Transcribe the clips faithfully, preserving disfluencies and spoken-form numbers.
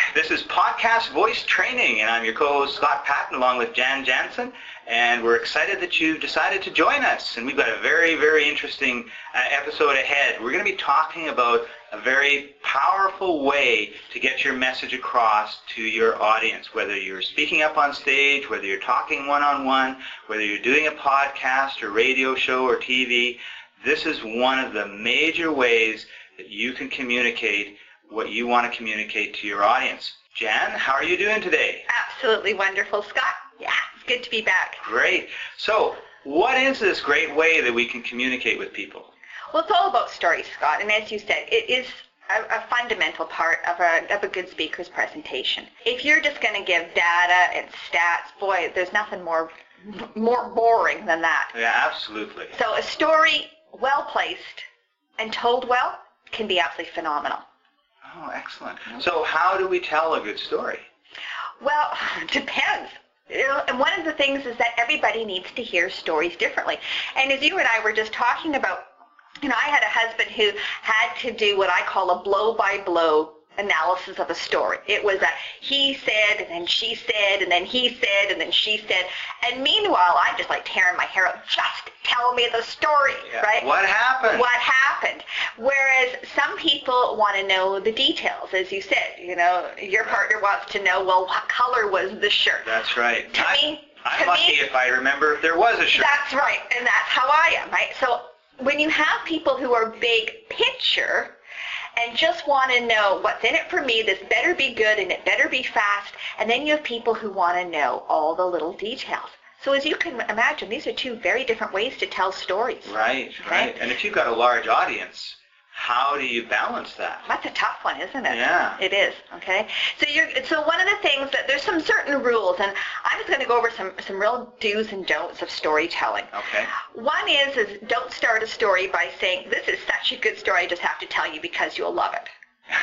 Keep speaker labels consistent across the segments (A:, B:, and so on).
A: This is Podcast Voice Training, and I'm your co-host Scott Patton along with Jan Jansen, and we're excited that you decided to join us, and we've got a very, very interesting uh, episode ahead. We're going to be talking about a very powerful way to get your message across to your audience, whether you're speaking up on stage, whether you're talking one-on-one, whether you're doing a podcast or radio show or T V. This is one of the major ways that you can communicate what you want to communicate to your audience. Jan, how are you doing today?
B: Absolutely wonderful, Scott. Yeah, it's good to be back.
A: Great. So, what is this great way that we can communicate with people?
B: Well, it's all about stories, Scott, and as you said, it is a, a fundamental part of a, of a good speaker's presentation. If you're just going to give data and stats, boy, there's nothing more, more boring than that.
A: Yeah, absolutely.
B: So a story well placed and told well can be absolutely phenomenal.
A: Oh, excellent. So how do we tell a good story?
B: Well, it depends. You know, and one of the things is that everybody needs to hear stories differently. And as you and I were just talking about, you know, I had a husband who had to do what I call a blow-by-blow analysis of a story. It was a he said, and then she said, and then he said, and then she said. And meanwhile, I'm just like tearing my hair out. Just tell me the story,
A: yeah.
B: right?
A: What happened?
B: What happened? Whereas some people want to know the details, as you said. You know, your partner wants to know, well, what color was the shirt?
A: That's right.
B: To
A: I,
B: me,
A: I'm
B: to
A: lucky
B: me,
A: if I remember if there was a shirt.
B: That's right, and that's how I am, right? So when you have people who are big picture and just want to know what's in it for me, this better be good and it better be fast, and then you have people who want to know all the little details. So as you can imagine, these are two very different ways to tell stories.
A: Right,
B: okay?
A: right. And if you've got a large audience, how do you balance that?
B: That's a tough one, isn't it?
A: Yeah.
B: It is, okay? So you're, so one of the things that there's some certain rules, and I'm just going to go over some, some real do's and don'ts of storytelling.
A: Okay.
B: One is, is don't start a story by saying, this is such a good story, I just have to tell you because you'll love it.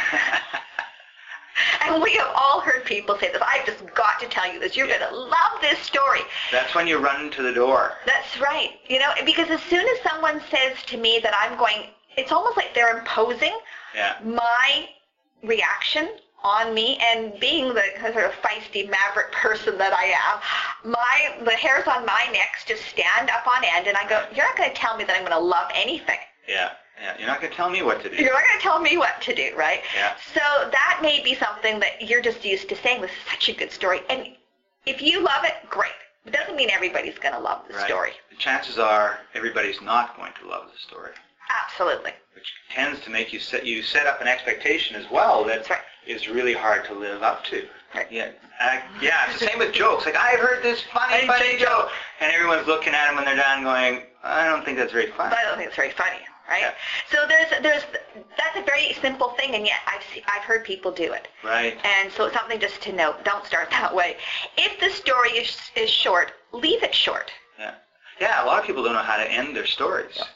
B: And we have all heard people say this, I've just got to tell you this, you're yeah. going to love this story.
A: That's when you run to the door.
B: That's right. You know, because as soon as someone says to me that I'm going, it's almost like they're imposing
A: yeah.
B: my reaction on me, and being the sort of feisty maverick person that I am, my the hairs on my neck just stand up on end, and I go, you're not going to tell me that I'm going to love anything.
A: Yeah, yeah. You're not going to tell me what to do.
B: You're not going to tell me what to do, right?
A: Yeah.
B: So that may be something that you're just used to saying, this is such a good story. And if you love it, great. It doesn't mean everybody's going to love the
A: right.
B: story.
A: The chances are everybody's not going to love the story.
B: Absolutely.
A: Which tends to make you set you set up an expectation as well that
B: right.
A: is really hard to live up to.
B: Right.
A: Yeah, uh, yeah. It's the same with jokes. Like, I've heard this funny, funny joke, and everyone's looking at them when they're done, going, I don't think that's very funny.
B: But I don't think it's very funny, right?
A: Yeah.
B: So there's there's that's a very simple thing, and yet I've see, I've heard people do it.
A: Right.
B: And so it's something just to note. Don't start that way. If the story is is short, leave it short.
A: Yeah. Yeah. A lot of people don't know how to end their stories.
B: Yeah.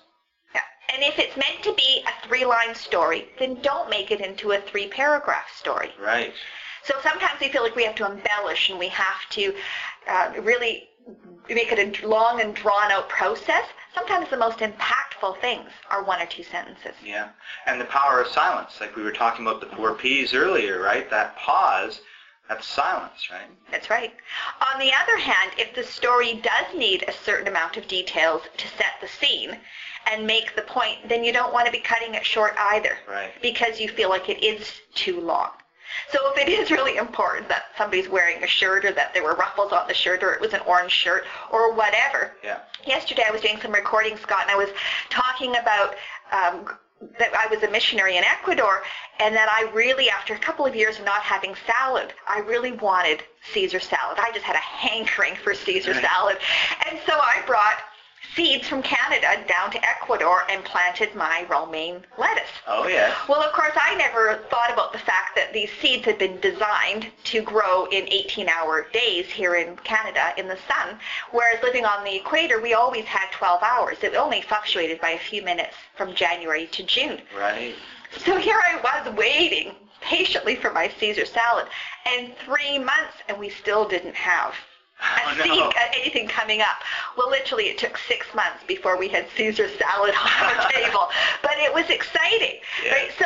B: And if it's meant to be a three-line story, then don't make it into a three-paragraph story.
A: Right.
B: So sometimes we feel like we have to embellish and we have to uh, really make it a long and drawn-out process. Sometimes the most impactful things are one or two sentences.
A: Yeah. And the power of silence, like we were talking about the four P's earlier, right? That pause, that's silence, right?
B: That's right. On the other hand, if the story does need a certain amount of details to set the scene and make the point, then you don't want to be cutting it short either.
A: Right.
B: Because you feel like it is too long. So if it is really important that somebody's wearing a shirt, or that there were ruffles on the shirt, or it was an orange shirt, or whatever.
A: Yeah.
B: Yesterday I was doing some recording, Scott, and I was talking about um, that I was a missionary in Ecuador, and that I really, after a couple of years of not having salad, I really wanted Caesar salad. I just had a hankering for Caesar
A: Right.
B: salad. And so I brought seeds from Canada down to Ecuador and planted my romaine lettuce.
A: Oh, yes.
B: Well, of course, I never thought about the fact that these seeds had been designed to grow in eighteen-hour days here in Canada in the sun, whereas living on the equator, we always had twelve hours. It only fluctuated by a few minutes from January to June.
A: Right.
B: So here I was waiting patiently for my Caesar salad, and three months, and we still didn't have
A: Oh,
B: a
A: no.
B: seed, anything coming up. Well, literally, it took six months before we had Caesar salad on our table. But it was exciting,
A: Yeah.
B: right? So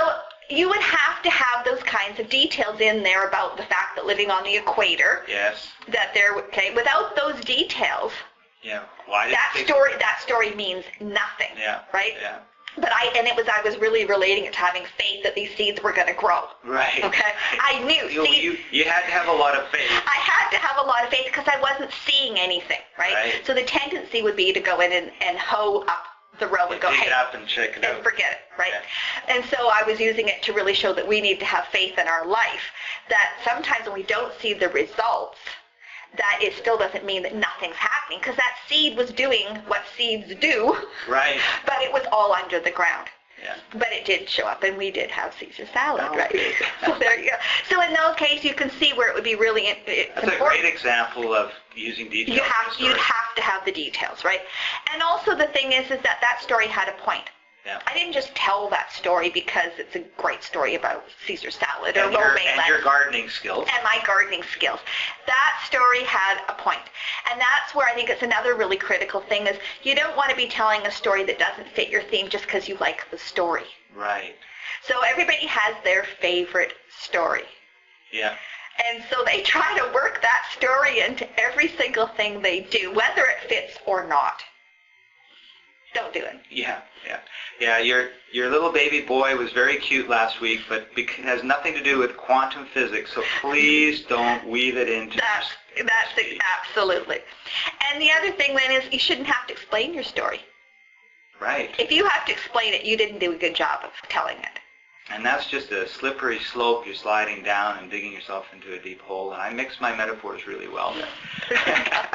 B: you would have to have those kinds of details in there about the fact that living on the equator.
A: Yes.
B: That they're, okay, without those details,
A: yeah. Why did
B: that story, that story means nothing.
A: Yeah.
B: Right?
A: Yeah.
B: But I, and it was, I was really relating it to having faith that these seeds were going to grow.
A: Right.
B: Okay. I knew.
A: You,
B: seeds,
A: you, you had to have a lot of faith.
B: I had to have a lot of faith because I wasn't seeing anything, right?
A: Right.
B: So the tendency would be to go in and, and hoe up the row and go,
A: Pick
B: hey,
A: it up and check it
B: and
A: out.
B: forget it, right?
A: Yeah.
B: And so I was using it to really show that we need to have faith in our life, that sometimes when we don't see the results, that it still doesn't mean that nothing's happening, because that seed was doing what seeds do,
A: Right.
B: but it was all under the ground.
A: Yeah.
B: But it did show up, and we did have Caesar salad,
A: Oh,
B: right?
A: good.
B: So there you go. So in those cases, you can see where it would be really in, it's
A: That's
B: important.
A: a great example of using details.
B: You have,
A: in a story.
B: you'd have to have the details, right? And also the thing is, is that that story had a point.
A: Yeah.
B: I didn't just tell that story because it's a great story about Caesar salad or
A: and, your,
B: romaine
A: and
B: lettuce
A: your gardening skills.
B: and my gardening skills. That story had a point. And that's where I think it's another really critical thing is you don't want to be telling a story that doesn't fit your theme just because you like the story.
A: Right.
B: So everybody has their favorite story.
A: Yeah.
B: And so they try to work that story into every single thing they do, whether it fits or not. Don't do it.
A: Yeah, yeah, yeah. Your your little baby boy was very cute last week, but it has nothing to do with quantum physics. So please don't weave it into.
B: That's that's it, absolutely. And the other thing then is you shouldn't have to explain your story.
A: Right.
B: If you have to explain it, you didn't do a good job of telling it.
A: And that's just a slippery slope. You're sliding down and digging yourself into a deep hole. And I mix my metaphors really well there.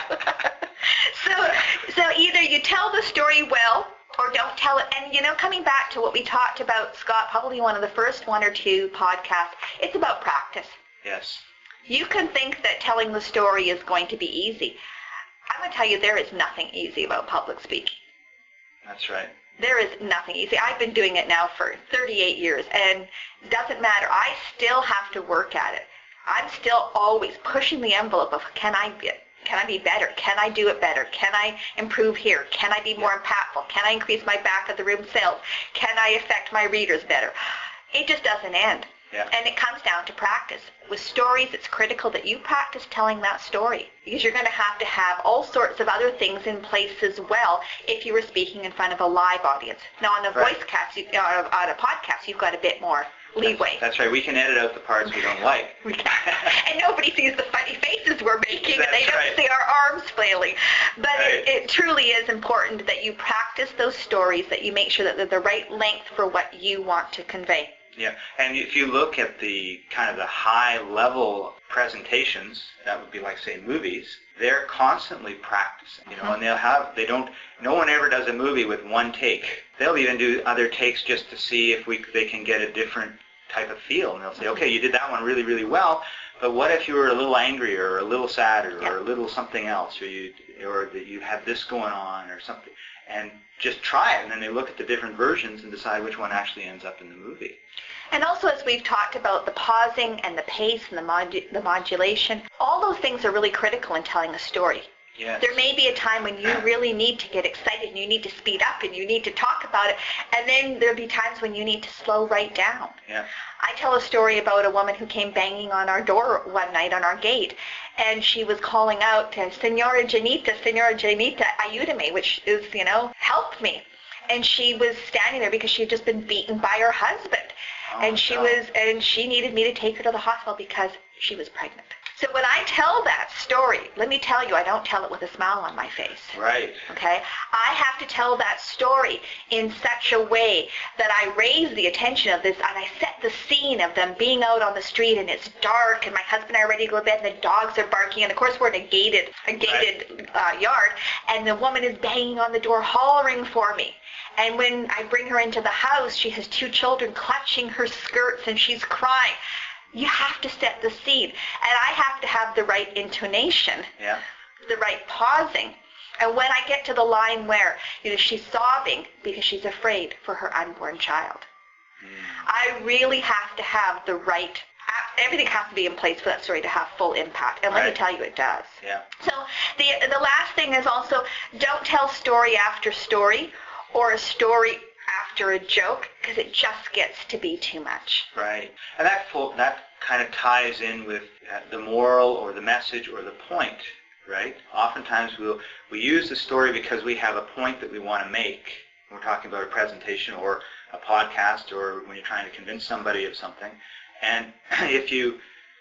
B: so, so either you tell the story well or don't tell it. And, you know, coming back to what we talked about, Scott, probably one of the first one or two podcasts, it's about practice.
A: Yes.
B: You can think that telling the story is going to be easy. I'm going to tell you there is nothing easy about public speaking.
A: That's right.
B: There is nothing easy. I've been doing it now for thirty-eight years, and it doesn't matter. I still have to work at it. I'm still always pushing the envelope of can I be, can I be better? Can I do it better? Can I improve here? Can I be more impactful? Can I increase my back of the room sales? Can I affect my readers better? It just doesn't end.
A: Yeah.
B: And it comes down to practice. With stories, it's critical that you practice telling that story because you're going to have to have all sorts of other things in place as well if you were speaking in front of a live audience. Now, on a
A: Right.
B: voice cast, you, uh, on a podcast, you've got a bit more leeway.
A: That's, that's right. We can edit out the parts we don't like.
B: We can. And nobody sees the funny faces we're making, and they
A: That's
B: don't
A: right.
B: see our arms flailing. But
A: Right.
B: it, it truly is important that you practice those stories, that you make sure that they're the right length for what you want to convey.
A: Yeah, and if you look at the kind of the high-level presentations, that would be like, say, movies, they're constantly practicing, you know,
B: Uh-huh.
A: and they'll have, they don't, no one ever does a movie with one take. They'll even do other takes just to see if we they can get a different type of feel, and they'll say, okay, you did that one really, really well, but what if you were a little angrier or a little sadder
B: Yeah.
A: or a little something else, or you, or that you have this going on or something, and just try it, and then they look at the different versions and decide which one actually ends up in the movie.
B: And also, as we've talked about, the pausing and the pace and the, modu- the modulation, all those things are really critical in telling a story.
A: Yes.
B: There may be a time when you really need to get excited and you need to speed up and you need to talk about it, and then there'll be times when you need to slow right down.
A: Yeah.
B: I tell a story about a woman who came banging on our door one night on our gate, and she was calling out, Senora Janita, Senora Janita, ayúdame, which is, you know, help me. And she was standing there because she had just been beaten by her husband.
A: Oh,
B: and she
A: God.
B: was, and she needed me to take her to the hospital because she was pregnant. So when I tell that story, let me tell you, I don't tell it with a smile on my face.
A: Right.
B: Okay? I have to tell that story in such a way that I raise the attention of this, and I set the scene of them being out on the street, and it's dark, and my husband and I are ready to go to bed, and the dogs are barking, and of course we're in a gated, a gated uh, yard, and the woman is banging on the door, hollering for me. And when I bring her into the house, she has two children clutching her skirts, and she's crying. You have to set the scene, and I have to have the right intonation,
A: Yeah.
B: the right pausing. And when I get to the line where, you know, she's sobbing because she's afraid for her unborn child,
A: Mm.
B: I really have to have the right, everything has to be in place for that story to have full impact. And let me
A: Right.
B: tell you, it does.
A: Yeah.
B: So the the last thing is also, don't tell story after story or a story after a joke because it just gets to be too much.
A: Right. And that full, that kind of ties in with uh, the moral or the message or the point, right? Oftentimes we'll, we use the story because we have a point that we want to make. We're talking about a presentation or a podcast or when you're trying to convince somebody of something. And if you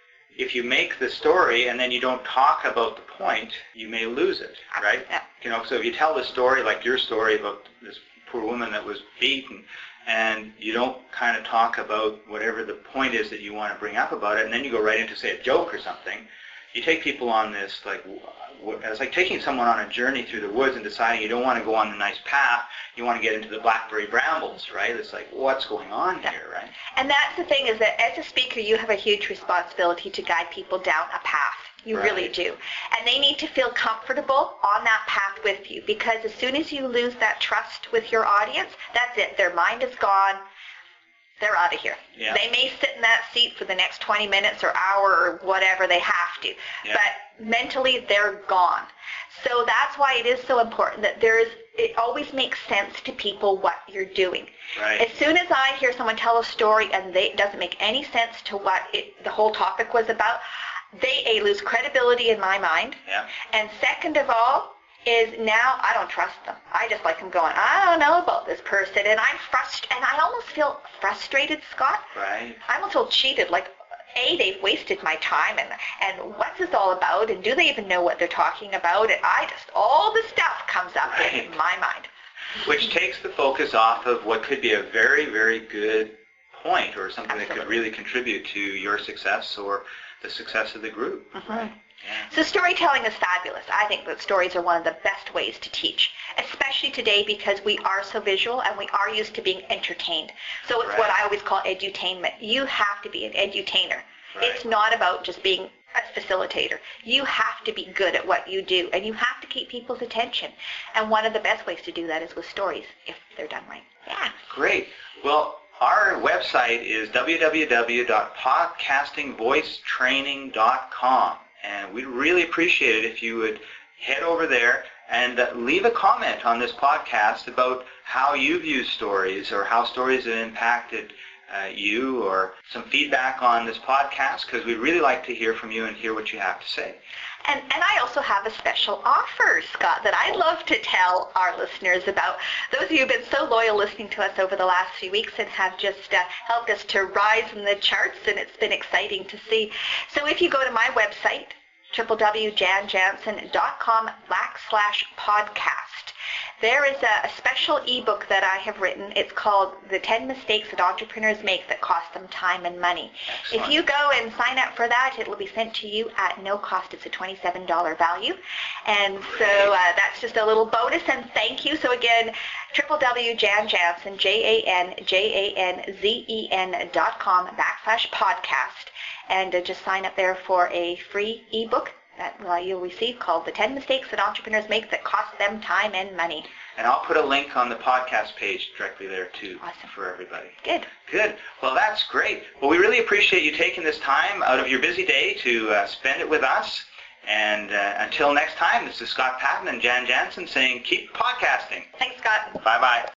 A: if you make the story and then you don't talk about the point, you may lose it, right?
B: Yeah.
A: You know, so if you tell the story, like your story about this poor woman that was beaten, and you don't kind of talk about whatever the point is that you want to bring up about it, and then you go right into, say, a joke or something, you take people on this, like, it's like taking someone on a journey through the woods and deciding you don't want to go on the nice path, you want to get into the blackberry brambles, right? It's like, what's going on
B: Yeah.
A: here, right?
B: And that's the thing, is that as a speaker, you have a huge responsibility to guide people down a path. You
A: Right.
B: really do. And they need to feel comfortable on that path with you, because as soon as you lose that trust with your audience, that's it. Their mind is gone. They're out of here.
A: Yeah.
B: They may sit in that seat for the next twenty minutes or hour or whatever they have to,
A: Yeah.
B: but mentally they're gone. So that's why it is so important that there is, it always makes sense to people what you're doing.
A: Right.
B: As soon as I hear someone tell a story and they, it doesn't make any sense to what it, the whole topic was about, they A, lose credibility in my mind,
A: Yeah.
B: and second of all, is now I don't trust them. I just like them going, I don't know about this person, and I'm frustrated, and I almost feel frustrated, Scott.
A: Right.
B: I almost feel cheated, like, A, they've wasted my time, and, and what's this all about, and do they even know what they're talking about, and I just, all the stuff comes up
A: Right.
B: in my mind.
A: Which takes the focus off of what could be a very, very good point or something that could
B: Absolutely.
A: really contribute to your success or the success of the group.
B: Mhm.
A: Right. Yeah.
B: So storytelling is fabulous. I think that stories are one of the best ways to teach, especially today because we are so visual and we are used to being entertained. So it's
A: Right.
B: what I always call edutainment. You have to be an edutainer.
A: Right.
B: It's not about just being a facilitator. You have to be good at what you do, and you have to keep people's attention. And one of the best ways to do that is with stories, if they're done right. Yeah.
A: Great. Well, our website is w w w dot podcasting voice training dot com, and we'd really appreciate it if you would head over there and uh, leave a comment on this podcast about how you've used stories or how stories have impacted uh, you, or some feedback on this podcast, because we'd really like to hear from you and hear what you have to say.
B: And, and I also have a special offer, Scott, that I'd love to tell our listeners about. Those of you who've been so loyal listening to us over the last few weeks and have just uh, helped us to rise in the charts, and it's been exciting to see. So if you go to my website, w w w dot jan jansen dot com backslash podcast, there is a, a special ebook that I have written. It's called The ten Mistakes That Entrepreneurs Make That Cost Them Time and Money.
A: Excellent.
B: If you go and sign up for that, it will be sent to you at no cost. It's a twenty-seven dollars value. And so uh, that's just a little bonus, and thank you. So again, w w w dot jan jansen, J A N J A N Z E N dot com backslash podcast. And uh, just sign up there for a free ebook that uh, you'll receive called The ten Mistakes That Entrepreneurs Make That Cost Them Time and Money.
A: And I'll put a link on the podcast page directly there too.
B: Awesome.
A: For everybody.
B: Good.
A: Good. Well, that's great. Well, we really appreciate you taking this time out of your busy day to uh, spend it with us. And uh, until next time, this is Scott Patton and Jan Jansen saying keep podcasting.
B: Thanks, Scott.
A: Bye-bye.